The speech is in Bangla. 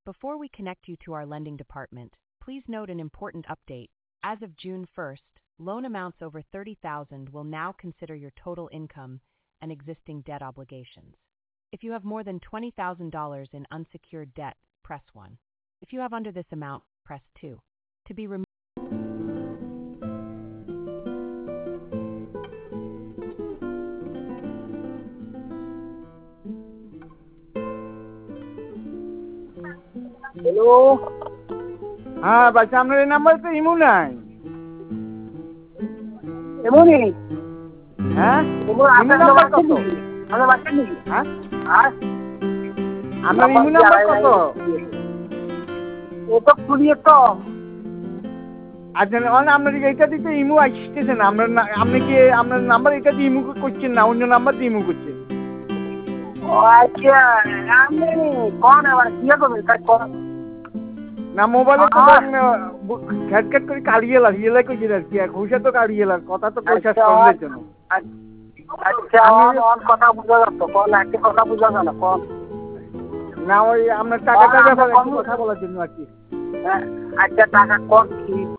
Before we connect you to our lending department, please note an important update. As of June 1st, loan amounts over $30,000 will now consider your total income and existing debt obligations. If you have more than $20,000 in unsecured debt, press 1. If you have under this amount, press 2. To be removed. Hello, হ্যাঁ বাচ্চা, আপনার এই নাম্বারে তো ইমো নাই। এমনই হ্যাঁ, এমন ইমো আপনার নাম্বার বাচ্চা কত? নাকি? আমার বাচ্চা নাকি? হ্যাঁ, আর আপনার ইমো নাম্বার কত? ও তো খুলিয়ে তো আচ্ছা, আপনার এইটা দিতে ইমো আসতেছে না। আপনি কি আপনার নাম্বার এটা দিয়ে ইমো করছেন না, অন্য নাম্বার দিয়ে ইমো করছেন? ও আচ্ছা, আমি কোন আবার কি করবেন তাই কোন না, মোবাইলে তো ঘ্যাট ঘ্যাট করে কাড়িয়ে ইয়েলাই করছেন আর কি, ঘুষা তো কাড়িয়ে কথা তো পয়সা কমের জন্য। আচ্ছা, আমার কথা বুঝা যাচ্ছে, কোন একটা কথা বুঝা যায় না কোন না, ওই আপনার টাকাটার ব্যাপারে একটু কথা বলার জন্য আর কি। আচ্ছা, টাকা কোন কি